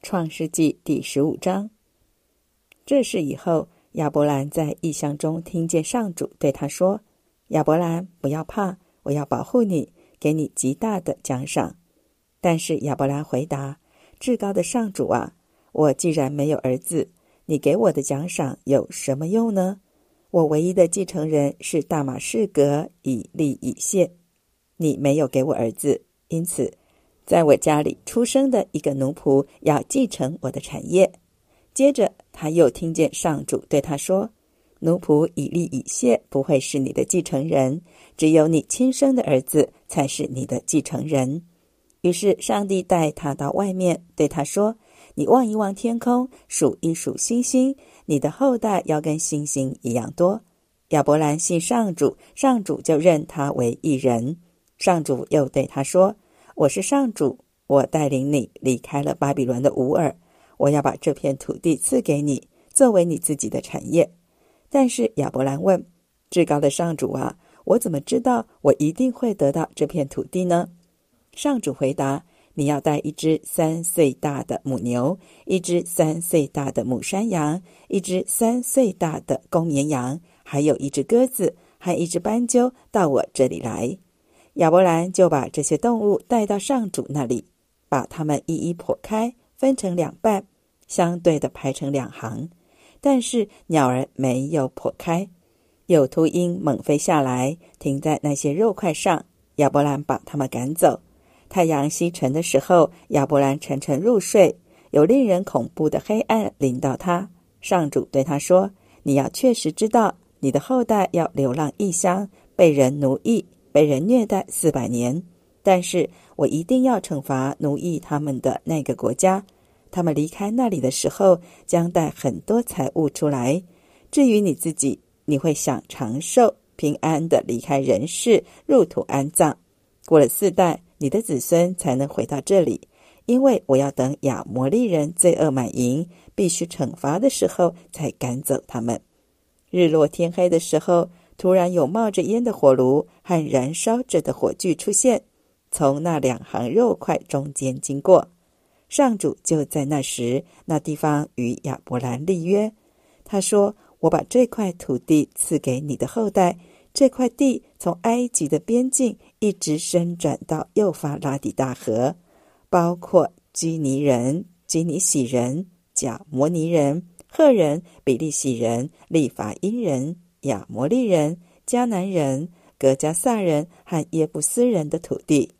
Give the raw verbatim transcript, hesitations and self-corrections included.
创世纪第十五章。这事以后，亚伯兰在异象中听见上主对他说：亚伯兰，不要怕，我要保护你，给你极大的奖赏。但是亚伯兰回答：至高的上主啊，我既然没有儿子，你给我的奖赏有什么用呢？我唯一的继承人是大马士革以利以谢，你没有给我儿子，因此在我家里出生的一个奴仆要继承我的产业。接着他又听见上主对他说：奴仆以利以谢不会是你的继承人，只有你亲生的儿子才是你的继承人。于是上帝带他到外面，对他说：你望一望天空，数一数星星，你的后代要跟星星一样多。亚伯兰信上主，上主就认他为义人。上主又对他说：我是上主，我带领你离开了巴比伦的乌尔，我要把这片土地赐给你，作为你自己的产业。但是亚伯兰问：至高的上主啊，我怎么知道我一定会得到这片土地呢？上主回答：你要带一只三岁大的母牛，一只三岁大的母山羊，一只三岁大的公绵羊，还有一只鸽子和一只斑鸠到我这里来。亚伯兰就把这些动物带到上主那里，把它们一一剖开，分成两半，相对的排成两行。但是鸟儿没有剖开。有秃鹰猛飞下来，停在那些肉块上，亚伯兰把它们赶走。太阳西沉的时候，亚伯兰沉沉入睡，有令人恐怖的黑暗临到他。上主对他说：你要确实知道，你的后代要流浪异乡，被人奴役，被人虐待四百年。但是我一定要惩罚奴役他们的那个国家，他们离开那里的时候，将带很多财物出来。至于你自己，你会享长寿，平安地离开人世，入土安葬。过了四代，你的子孙才能回到这里，因为我要等亚摩利人罪恶满盈，必须惩罚的时候才赶走他们。日落天黑的时候，突然有冒着烟的火炉和燃烧着的火炬出现，从那两行肉块中间经过。上主就在那时那地方与亚伯兰立约，他说：我把这块土地赐给你的后代，这块地从埃及的边境一直伸展到幼发拉底大河，包括基尼人、基尼喜人、甲摩尼人、赫人、比利洗人、利法因人、亚摩利人、迦南人、革迦撒人和耶布斯人的土地。